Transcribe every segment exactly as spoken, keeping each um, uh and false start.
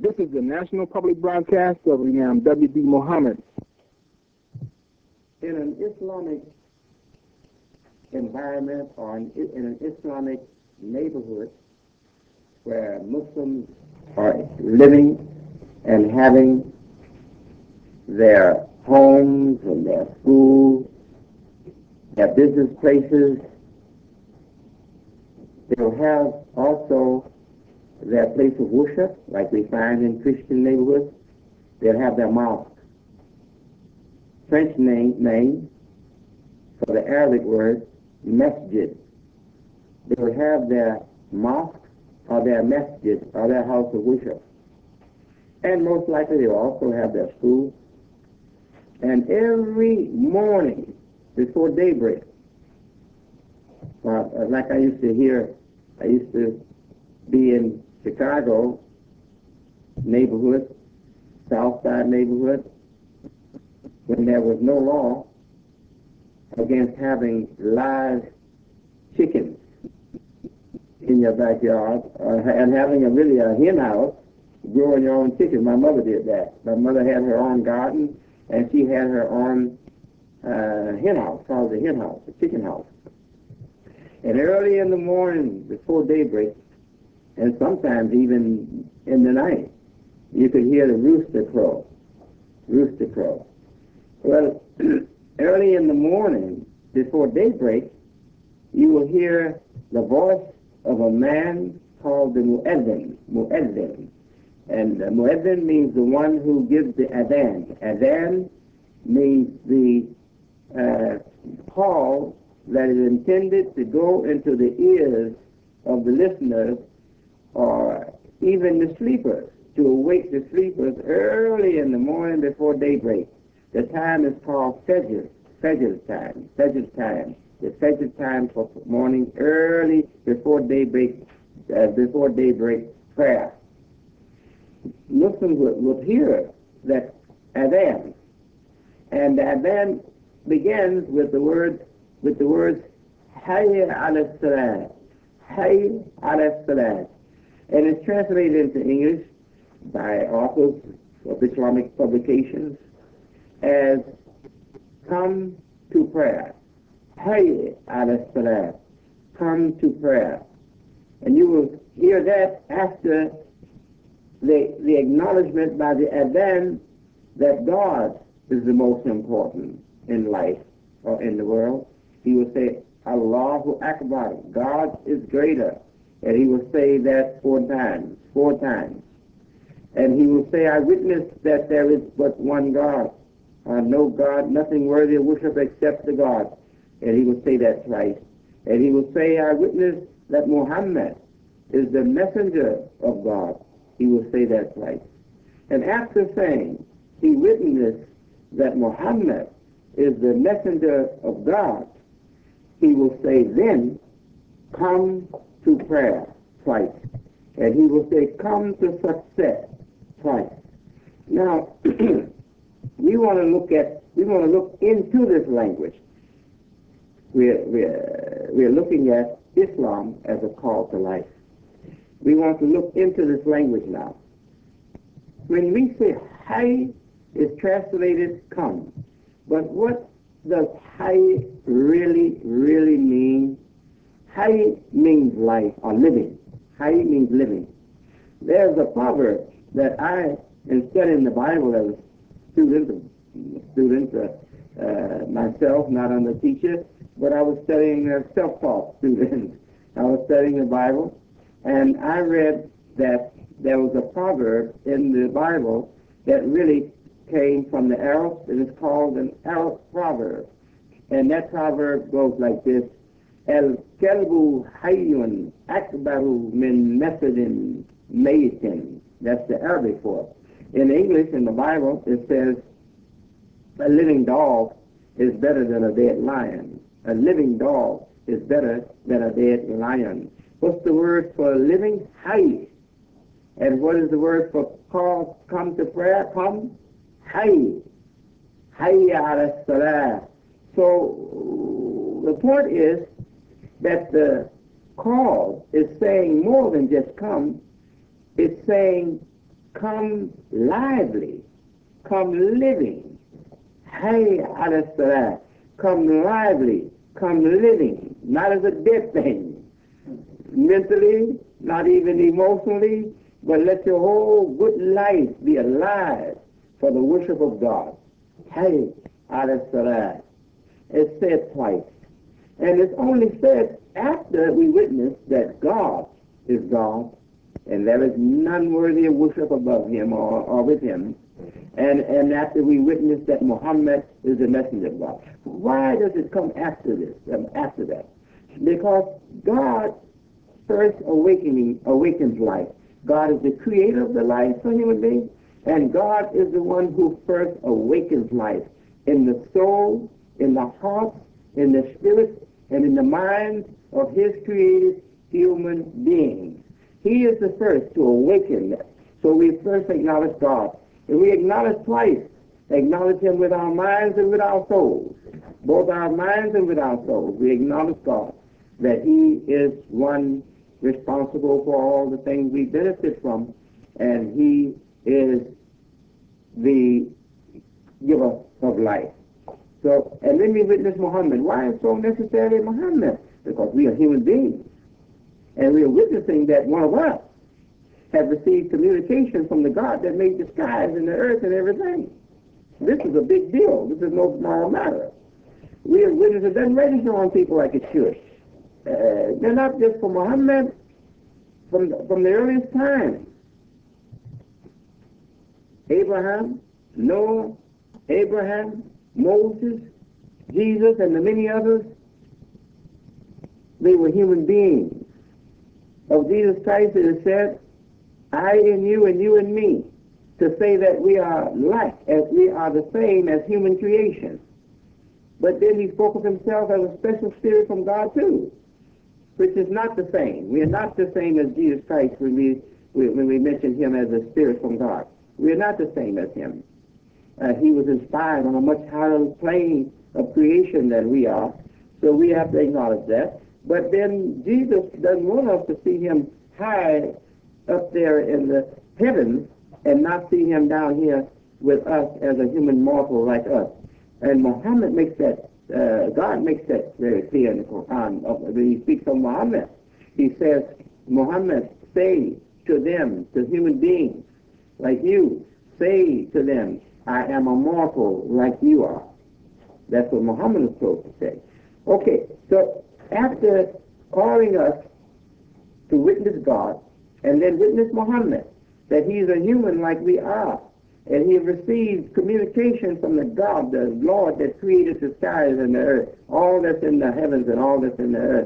This is the National Public Broadcast of Imam W D. Muhammad. In an Islamic environment or in, in an Islamic neighborhood where Muslims are living and having their homes and their schools, their business places, they'll have also their place of worship, like we find in Christian neighborhoods. They'll have their mosque. French name, name for the Arabic word, masjid. They will have their mosque or their masjid or their house of worship. And most likely they will also have their school. And every morning before daybreak, uh, like I used to hear, I used to be in Chicago neighborhood, South Side neighborhood, when there was no law against having live chickens in your backyard uh, and having a really a hen house, growing your own chickens. My mother did that. My mother had her own garden, and she had her own uh, hen house, called the hen house, the chicken house. And early in the morning, before daybreak, and sometimes even in the night, you could hear the rooster crow, rooster crow. Well, early in the morning, before daybreak, you will hear the voice of a man called the muezzin, muezzin. And uh, muezzin means the one who gives the adhan. Adhan means the uh, call that is intended to go into the ears of the listeners or even the sleepers, to awake the sleepers early in the morning before daybreak. The time is called Fajr, Fajr time, Fajr time. The Fajr time for morning early before daybreak, uh, before daybreak prayer. Muslims would, would hear that adhan, and the adhan begins with the word, with the words Hayy ala salat, Hayy ala salat, and it's translated into English by authors of Islamic publications as come to prayer. Hayy ala salat, come to prayer. And you will hear that after the, the acknowledgement by the adhan that God is the most important in life or in the world. He will say, Allahu Akbar, God is greater. And he will say that four times, four times. And he will say, I witness that there is but one God. Uh, no God, nothing worthy of worship except the God. And he will say that twice. And he will say, I witness that Muhammad is the messenger of God. He will say that twice. And after saying, he witnessed that Muhammad is the messenger of God, he will say, then, come to prayer twice. And he will say, come to success twice. Now, we want to look at, we want to look into this language. We're, we're, we're looking at Islam as a call to life. We want to look into this language now. When we say Hayy, is translated come. But what does Hayy really, really mean? Hayy means life or living. Hayy means living. There's a proverb that I, in studying the Bible as a student, student uh, uh, myself, not on the teacher, but I was studying as self-taught student. I was studying the Bible, and I read that there was a proverb in the Bible that really came from the Arabs, and it's called an Arab proverb. And that proverb goes like this: El-kelbu hayyun akbaru min mesadin mayitin. That's the Arabic for it. In English, in the Bible, it says, a living dog is better than a dead lion. A living dog is better than a dead lion. What's the word for living? Hayy. And what is the word for call, come to prayer? Come? Hayy. Hayy ala salah. So the point is that the call is saying more than just come. It's saying come lively, come living. Hey, alas, come lively, come living, not as a dead thing, mentally, not even emotionally, but let your whole good life be alive for the worship of God. Hey, alas, it's said twice. And it's only said after we witness that God is God, and there is none worthy of worship above him or, or with him. And, and after we witness that Muhammad is the messenger of God. Why does it come after this, um, after that? Because God first awakening awakens life. God is the creator of the life for human beings, and God is the one who first awakens life in the soul, in the heart, in the spirit, and in the minds of his created human beings. He is the first to awaken that. So we first acknowledge God. And we acknowledge twice. Acknowledge him with our minds and with our souls. Both our minds and with our souls. We acknowledge God, that he is one responsible for all the things we benefit from, and he is the giver of life. So, and then we witness Muhammad. Why is so necessary Muhammad? Because we are human beings. And we are witnessing that one of us have received communication from the God that made the skies and the earth and everything. This is a big deal. This is no small matter. We are witnesses. It doesn't register on people like it should. Uh, they're not just for Muhammad. From, from the earliest time, Abraham, Noah, Abraham, Moses, Jesus, and the many others, they were human beings. Of Jesus Christ it is said, I in you and you in me, to say that we are like, as we are the same as human creation. But then he spoke of himself as a special spirit from God too, which is not the same. We are not the same as Jesus Christ when we, when we mention him as a spirit from God. We are not the same as him. Uh, he was inspired on a much higher plane of creation than we are, so we have to acknowledge that. But then Jesus doesn't want us to see him high up there in the heavens and not see him down here with us as a human mortal like us. And Muhammad makes that, uh, God makes that very clear in the Quran. When he speaks of Muhammad, he says, Muhammad, say to them, to human beings like you, say to them, I am a mortal like you are. That's what Muhammad is supposed to say. Okay, so after calling us to witness God, and then witness Muhammad, that he's a human like we are, and he receives communication from the God, the Lord that created the skies and the earth, all that's in the heavens and all that's in the earth,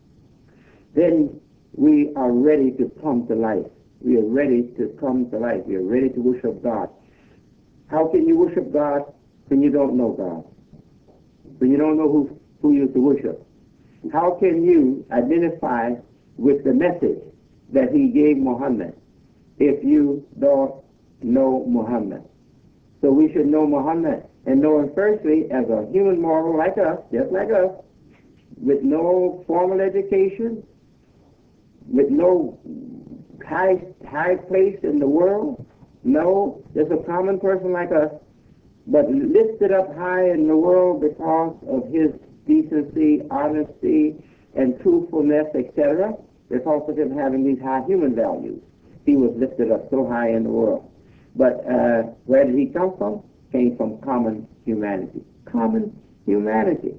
then we are ready to come to life. We are ready to come to life. We are ready to worship God. How can you worship God when you don't know God? When you don't know who, who you're to worship? How can you identify with the message that he gave Muhammad if you don't know Muhammad? So we should know Muhammad and know him firstly as a human mortal like us, just like us, with no formal education, with no high, high place in the world. No, just a common person like us, but lifted up high in the world because of his decency, honesty, and truthfulness, et cetera, because of him having these high human values. He was lifted up so high in the world. But uh, where did he come from? Came from common humanity. Common humanity.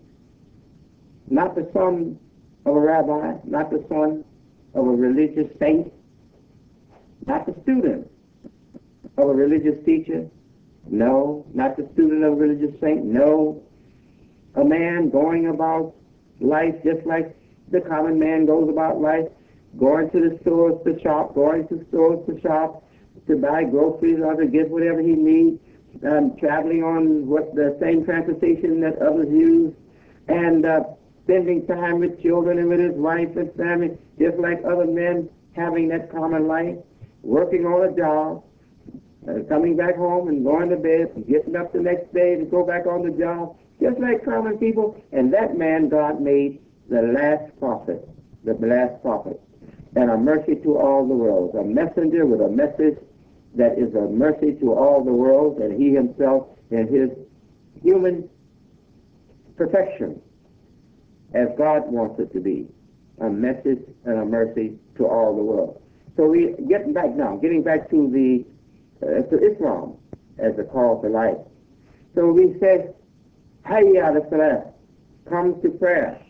Not the son of a rabbi, not the son of a religious saint, not the student of a religious teacher. No, not the student of a religious saint. No, a man going about life just like the common man goes about life, going to the stores to shop, going to stores to shop, to buy groceries or to get whatever he needs, um, traveling on what the same transportation that others use, and uh, spending time with children and with his wife and family, just like other men having that common life, working on a job, uh, coming back home and going to bed, and getting up the next day to go back on the job, just like common people. And that man God made the last prophet, the last prophet, and a mercy to all the world, a messenger with a message that is a mercy to all the world, and he himself in his human perfection, as God wants it to be, a message and a mercy to all the world. So we getting back now, getting back to the uh, to Islam as a call to life. So we say, Hayya ala salah, come to prayer.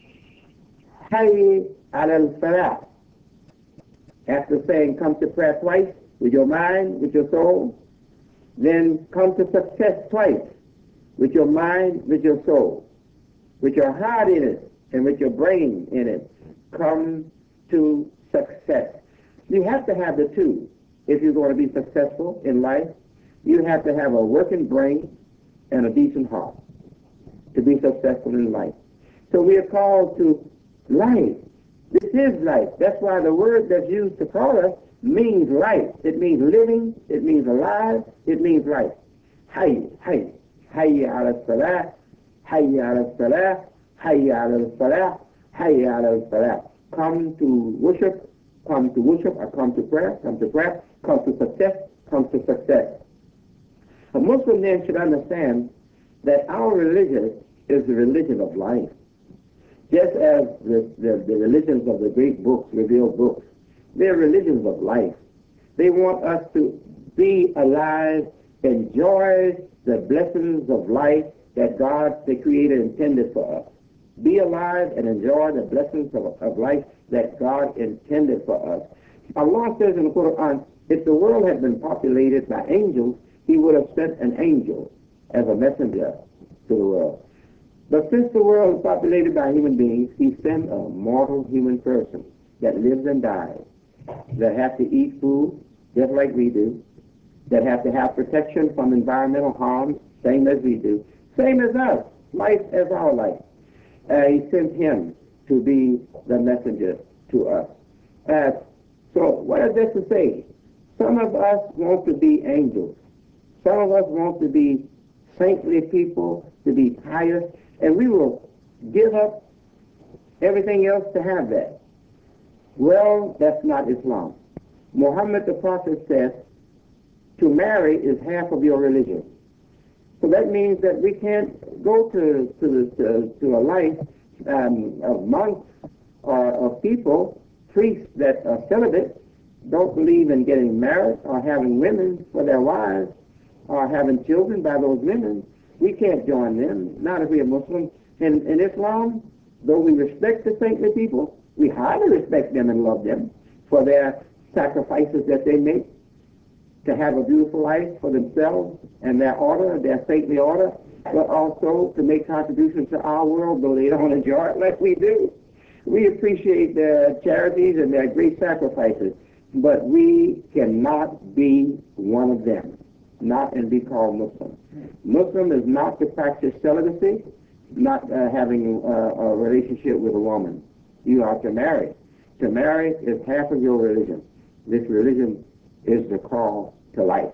Hayya ala salah. After saying come to prayer twice, with your mind, with your soul, then come to success twice, with your mind, with your soul, with your heart in it, and with your brain in it. Come to success. You have to have the two if you're going to be successful in life. You have to have a working brain and a decent heart to be successful in life. So we are called to life. This is life. That's why the word that's used to call us means life. It means living. It means alive. It means life. Hayy, hayy, hayy ala salah, hayy ala salah, hayy ala salah, hayy ala salah. Come to worship, come to worship, or come to prayer, come to prayer, come to success, come to success. A Muslim then should understand that our religion is the religion of life. Just as the, the, the religions of the great books, revealed books, they're religions of life. They want us to be alive, enjoy the blessings of life that God, the Creator, intended for us. Be alive and enjoy the blessings of, of life that God intended for us. Allah says in the Quran, if the world had been populated by angels, He would have sent an angel as a messenger to the world. But since the world is populated by human beings, He sent a mortal human person that lives and dies, that have to eat food just like we do, that have to have protection from environmental harm, same as we do, same as us, life as our life. Uh, he sent Him to be the messenger to us. Uh, so what is this to say? Some of us want to be angels. Some of us want to be saintly people, to be pious, and we will give up everything else to have that. Well, that's not Islam. Muhammad the Prophet says, to marry is half of your religion. So that means that we can't go to to, to, to a life um, of monks or of people, priests that are celibate, don't believe in getting married or having women for their wives or having children by those women. We can't join them, not if we are Muslims. In, in Islam, though we respect the saintly people, we highly respect them and love them for their sacrifices that they make to have a beautiful life for themselves and their order, their saintly order, but also to make contributions to our world, though they don't enjoy it like we do. We appreciate their charities and their great sacrifices, but we cannot be one of them, not and be called Muslim. Muslim is not to practice celibacy, not uh, having uh, a relationship with a woman. You are to marry. To marry is half of your religion. This religion is the call to life.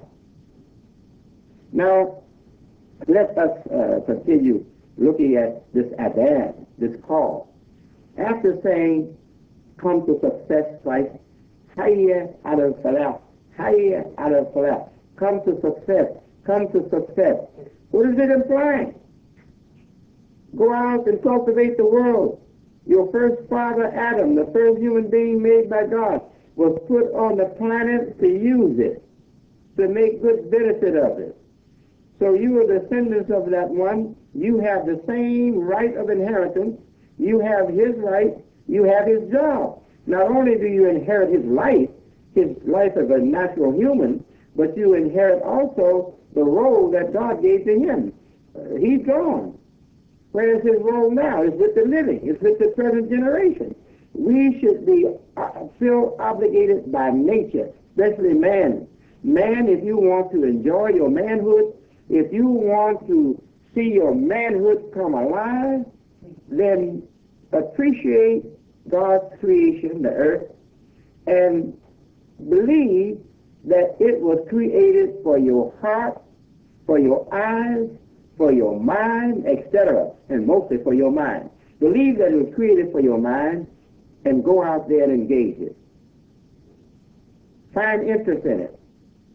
Now, let us uh, continue looking at this adhan, this call. After saying, come to success, like, hayya ala salah, hayya ala salah, come to success, come to success. What is it implying? Go out and cultivate the world. Your first father, Adam, the first human being made by God, was put on the planet to use it, to make good benefit of it. So you are descendants of that one. You have the same right of inheritance. You have his right. You have his job. Not only do you inherit his life, his life as a natural human, but you inherit also the role that God gave to him. Uh, he's gone. Where is his role now? It's with the living. It's with the present generation. We should be uh, feel obligated by nature, especially man. Man, if you want to enjoy your manhood, if you want to see your manhood come alive, then appreciate God's creation, the earth, and believe that it was created for your heart, for your eyes, for your mind, et cetera, and mostly for your mind. Believe that it was created for your mind and go out there and engage it. Find interest in it.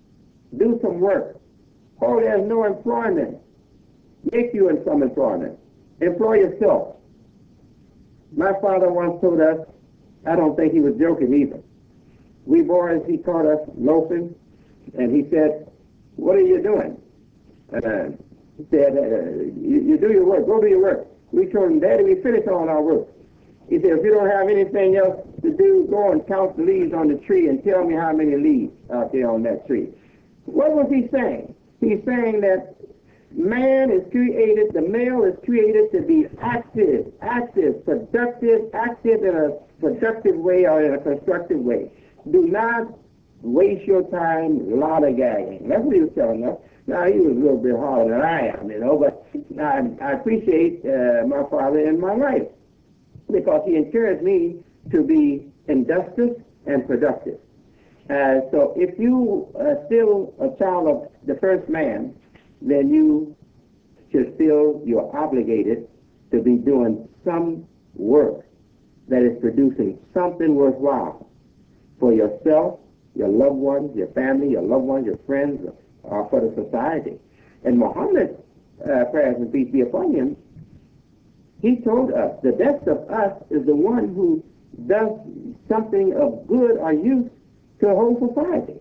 Do some work. Oh, there's no employment. Make you in some employment. Employ yourself. My father once told us, I don't think he was joking either. We boys, he caught us loafing, and he said, what are you doing? Uh, he said, uh, you, you do your work. Go do your work. We told him, Daddy, we finished all our work. He said, if you don't have anything else to do, go and count the leaves on the tree and tell me how many leaves out there on that tree. What was he saying? He's saying that man is created, the male is created to be active, active, productive, active in a productive way or in a constructive way. Do not waste your time lollygagging. That's what he was telling us. Now, he was a little bit harder than I am, you know, but I, I appreciate uh, my father in my life because he encouraged me to be industrious and productive. Uh, so if you are still a child of the first man, then you should feel you're obligated to be doing some work that is producing something worthwhile for yourself, your loved ones, your family, your loved ones, your friends, or for the society. And Muhammad, uh, prayers and peace be upon him, he told us the best of us is the one who does something of good or use to the whole society.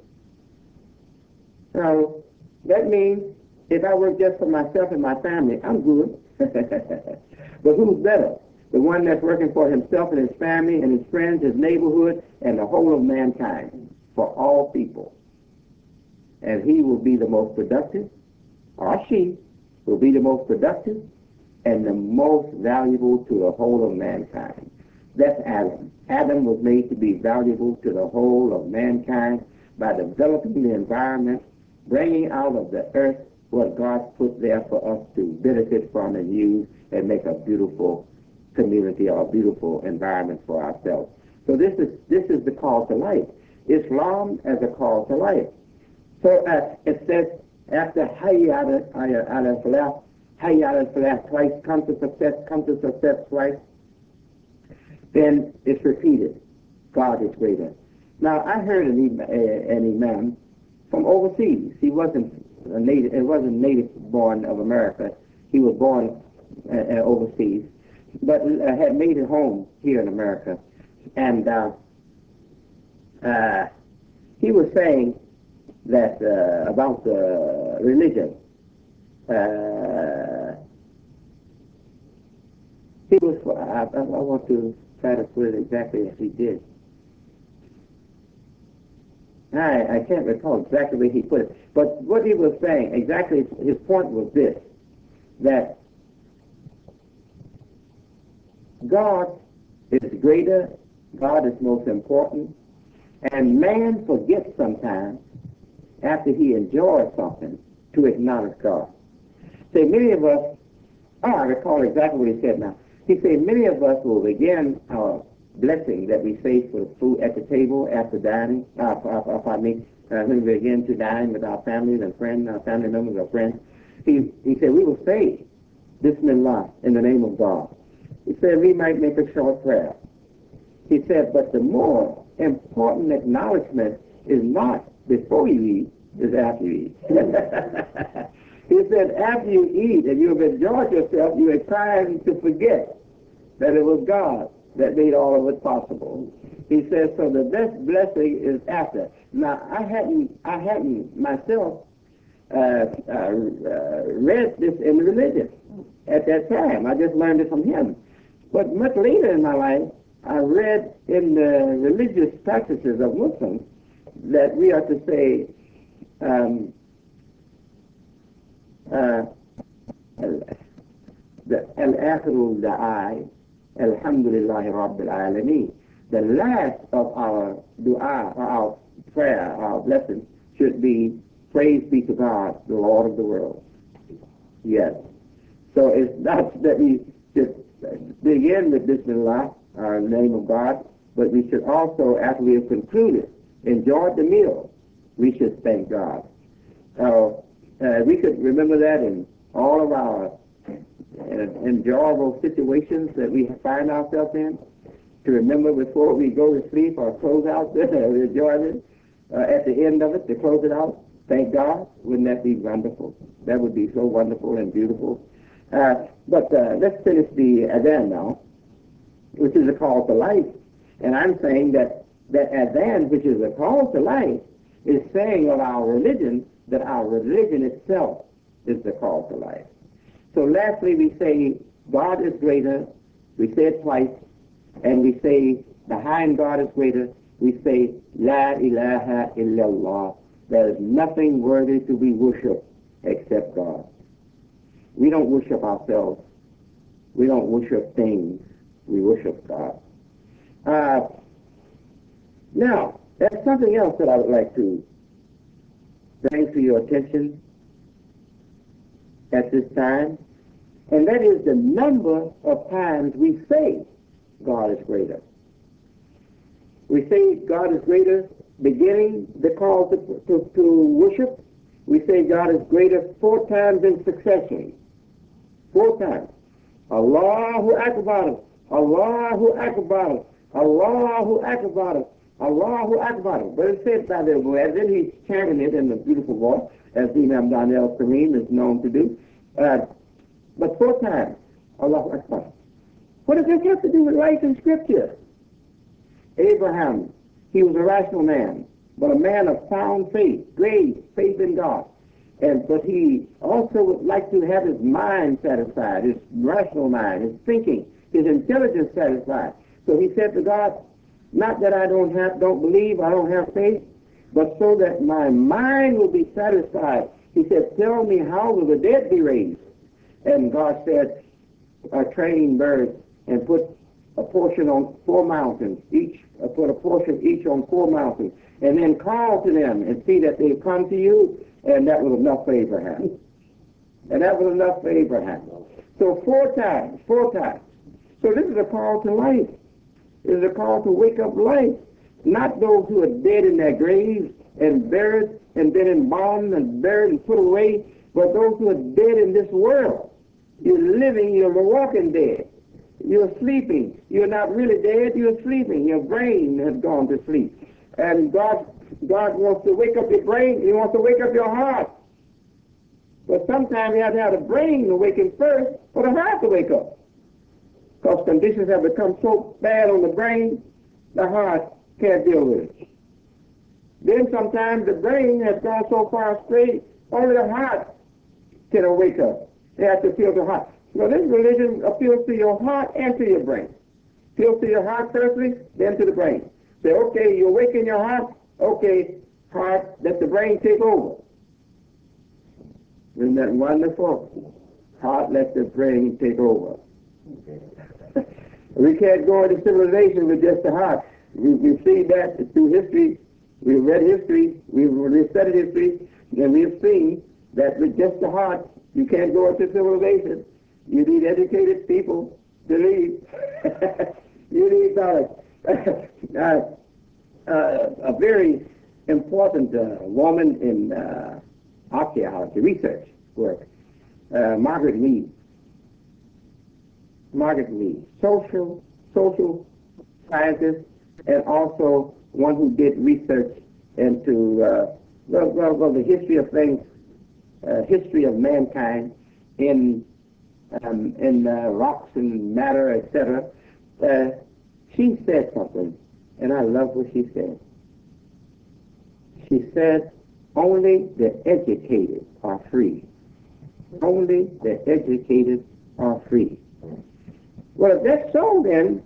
So that means if I work just for myself and my family, I'm good. But who's better? The one that's working for himself and his family and his friends, his neighborhood, and the whole of mankind, for all people. And he will be the most productive, or she will be the most productive and the most valuable to the whole of mankind. That's Adam. Adam was made to be valuable to the whole of mankind by developing the environment, bringing out of the earth what God put there for us to benefit from and use and make a beautiful community or a beautiful environment for ourselves. So this is this is the call to life. Islam as a call to life. So uh, it says after Hayya al-Falah, Hayya al-Falah twice, come to success, come to success twice, then it's repeated. God is greater. Now I heard an, uh, an imam from overseas. He wasn't a native. It wasn't native born of America. He was born uh, uh, overseas, but uh, had made it home here in America. And uh, uh, he was saying that uh, about the religion. Uh, he was. I, I want to try to put it exactly as he did. I, I can't recall exactly where he put it, but what he was saying, exactly his point was this, that God is greater, God is most important, and man forgets sometimes, after he enjoys something, to acknowledge God. Say, many of us, oh, I recall exactly what he said now. He said, many of us will begin our blessing that we say for food at the table after dining, uh, uh, pardon me, uh, when we begin to dine with our families and friends, our family members or friends. He, he said, we will say, Bismillah, in the name of God. He said, we might make a short prayer. He said, but the more important acknowledgement is not before you eat, is after you eat. He said, after you eat and you have enjoyed yourself, you are trying to forget that it was God that made all of it possible. He says, so the best blessing is after. Now, I hadn't, I hadn't myself uh, uh, uh, read this in religion at that time. I just learned it from him. But much later in my life, I read in the religious practices of Muslims that we are to say, um, uh, Al-Akhiru Da'i, Alhamdulillahi Rabbil Alameen. The last of our dua, or our prayer, our blessing, should be, praise be to God, the Lord of the world. Yes. So it's not that we should begin with Bismillah, our name of God, but we should also, after we have concluded, enjoyed the meal, we should thank God. Uh, uh, we could remember that in all of our uh, enjoyable situations that we find ourselves in, to remember before we go to sleep or close out the enjoyment, uh, at the end of it, to close it out. Thank God. Wouldn't that be wonderful? That would be so wonderful and beautiful. Uh, but uh, let's finish the Adhan now, which is a call to life. And I'm saying that that Adhan, which is a call to life, is saying of our religion that our religion itself is the call to life. So lastly, we say God is greater. We say it twice. And we say behind God is greater. We say La ilaha illallah. There is nothing worthy to be worshipped except God. We don't worship ourselves. We don't worship things. We worship God. Uh, now, there's something else that I would like to bring to your attention at this time, and that is the number of times we say God is greater. We say God is greater beginning the call to, to, to worship. We say God is greater four times in succession. Four times. Allahu Akbar. Allahu Akbar. Allahu Akbar. Allahu Akbar. But it's said by the Muezzin, he's chanting it in a beautiful voice, as Imam Daniel Kareem is known to do. Uh, but four times. Allahu Akbar. What does this have to do with life in Scripture? Abraham, he was a rational man, but a man of sound faith, great faith in God. And but he also would like to have his mind satisfied, his rational mind, his thinking, his intelligence satisfied. So he said to God, not that I don't have, don't believe, I don't have faith, but so that my mind will be satisfied. He said, tell me, how will the dead be raised? And God said, uh, train birds and put a portion on four mountains, each uh, put a portion each on four mountains, and then call to them and see that they come to you. And that was enough for Abraham. And that was enough for Abraham. So four times, four times. So this is a call to life. It is a call to wake up life. Not those who are dead in their graves and buried and been embalmed and buried and put away, but those who are dead in this world. You're living, you're walking dead. You're sleeping. You're not really dead, you're sleeping. Your brain has gone to sleep. And God God wants to wake up your brain. He wants to wake up your heart. But sometimes you have to have the brain awaken first for the heart to wake up. Because conditions have become so bad on the brain, the heart can't deal with it. Then sometimes the brain has gone so far astray, only the heart can wake up. They have to appeal to the heart. So this religion appeals to your heart and to your brain. Appeals to your heart firstly, then to the brain. Say, okay, you awaken your heart. Okay, heart, let the brain take over. Isn't that wonderful? Heart, let the brain take over. We can't go into civilization with just the heart. We, we see that through history. We've read history. We've, we've studied history. And we've seen that with just the heart, you can't go into civilization. You need educated people to lead. You need knowledge. uh, Uh, a very important uh, woman in uh, archaeology research work, uh, Margaret Mead. Margaret Mead, social social scientist, and also one who did research into uh, well, well, well, the history of things, uh, history of mankind in um, in uh, rocks and matter, et cetera. Uh, she said something. And I love what she said. She said, only the educated are free. Only the educated are free. Well, if that's so, then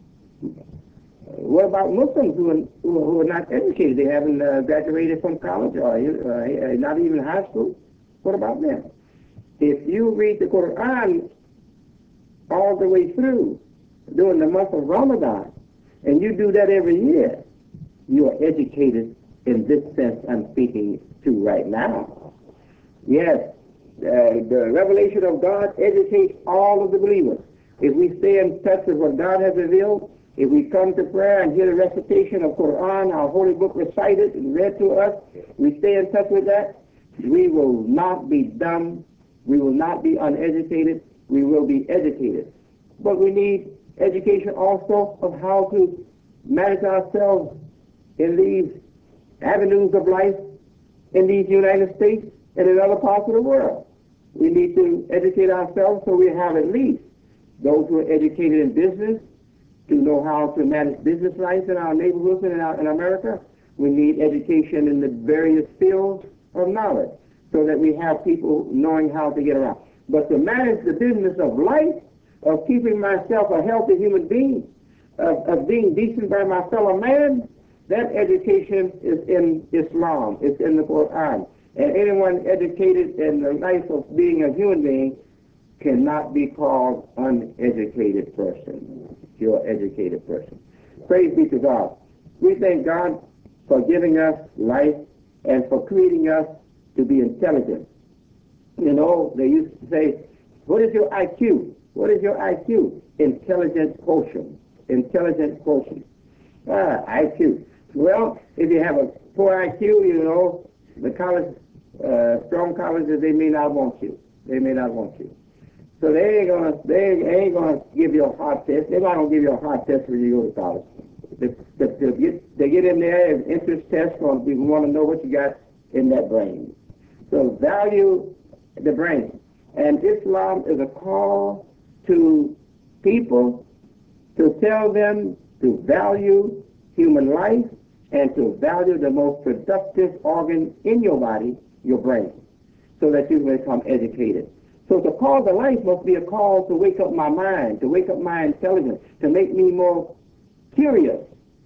what about Muslims who are, who are not educated? They haven't uh, graduated from college or uh, not even high school. What about them? If you read the Quran all the way through during the month of Ramadan, and you do that every year, you are educated in this sense I'm speaking to right now. Yes, uh, the revelation of God educates all of the believers. If we stay in touch with what God has revealed, if we come to prayer and hear the recitation of Quran, our holy book recited and read to us, we stay in touch with that, we will not be dumb, we will not be uneducated, we will be educated. But we need education also of how to manage ourselves in these avenues of life, in these United States and in other parts of the world. We need to educate ourselves so we have at least those who are educated in business to know how to manage business life in our neighborhoods and in, our, in America. We need education in the various fields of knowledge so that we have people knowing how to get around. But to manage the business of life, of keeping myself a healthy human being, of, of being decent by my fellow man, that education is in Islam. It's in the Quran. And anyone educated in the life of being a human being cannot be called uneducated person. You're an educated person. Praise be to God. We thank God for giving us life and for creating us to be intelligent. You know, they used to say, what is your I Q? What is your I Q? Intelligent quotient. Intelligent quotient. Ah, I Q. Well, if you have a poor I Q, you know, the college, uh, strong colleges, they may not want you. They may not want you. So they ain't gonna, they ain't gonna give you a hard test. They're not gonna give you a hard test when you go to college. They, they, they, get, they get in there, an interest test, going to want to know what you got in that brain. So value the brain. And Islam is a call to people to tell them to value human life and to value the most productive organ in your body, your brain, so that you become educated. So the call to life must be a call to wake up my mind, to wake up my intelligence, to make me more curious,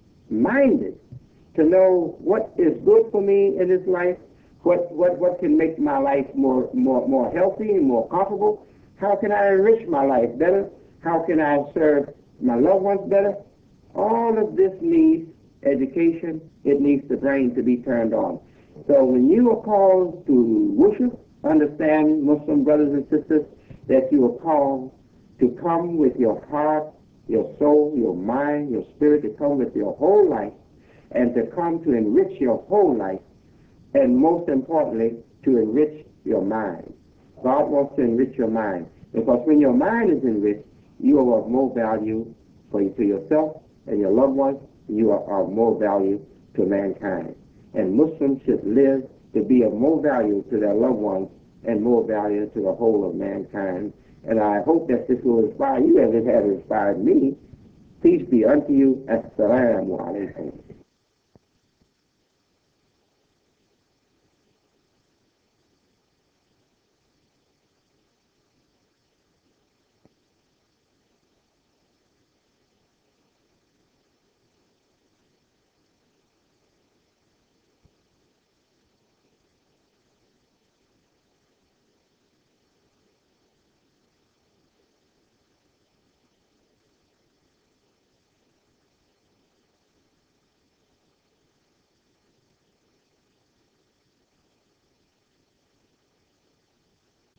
minded, to know what is good for me in this life, what what what can make my life more more more healthy and more comfortable. How can I enrich my life better? How can I serve my loved ones better? All of this needs education. It needs the brain to be turned on. So when you are called to worship, understand, Muslim brothers and sisters, that you are called to come with your heart, your soul, your mind, your spirit, to come with your whole life, and to come to enrich your whole life, and most importantly, to enrich your mind. God wants to enrich your mind, because when your mind is enriched, you are of more value for you, to yourself and your loved ones. You are of more value to mankind. And Muslims should live to be of more value to their loved ones and more value to the whole of mankind. And I hope that this will inspire you as it has inspired me. Peace be unto you. Assalamu alaikum.